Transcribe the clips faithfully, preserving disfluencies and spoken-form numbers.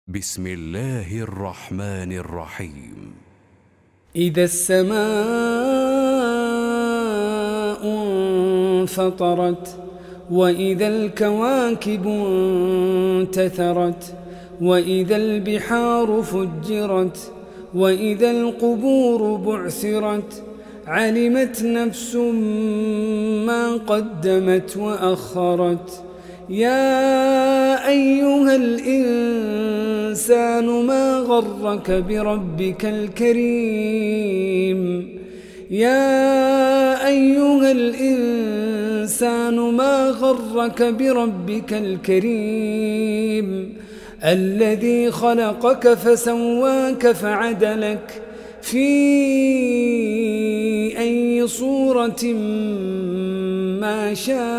بسم الله الرحمن الرحيم. إذا السماء انفطرت وإذا الكواكب انتثرت وإذا البحار فجرت وإذا القبور بعثرت علمت نفس ما قدمت وأخرت. يا أيها الإنسان ما غرك بربك الكريم يا أيها الإنسان ما غرك بربك الكريم الذي خلقك فسواك فعدلك في أي صورة ما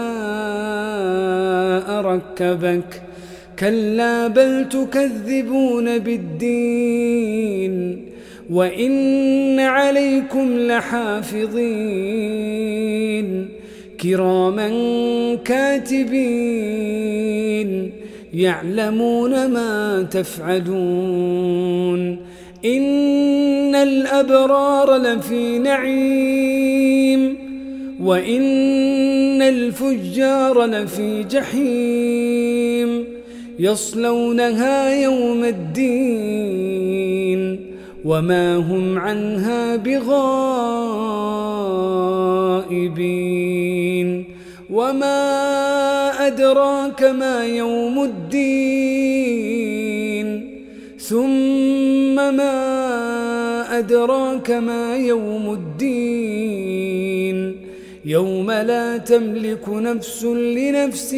شاء ركبك. كلا بل تكذبون بالدين وإن عليكم لحافظين كراما كاتبين يعلمون ما تفعلون. إن الأبرار لفي نعيم وإن الفجار لفي جحيم يصلونها يوم الدين وما هم عنها بغائبين. وما أدراك ما يوم الدين ثم ما أدراك ما يوم الدين يوم لا تملك نفس لنفس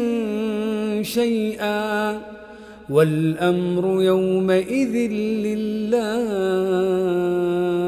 شيئا والأمر يومئذ لله.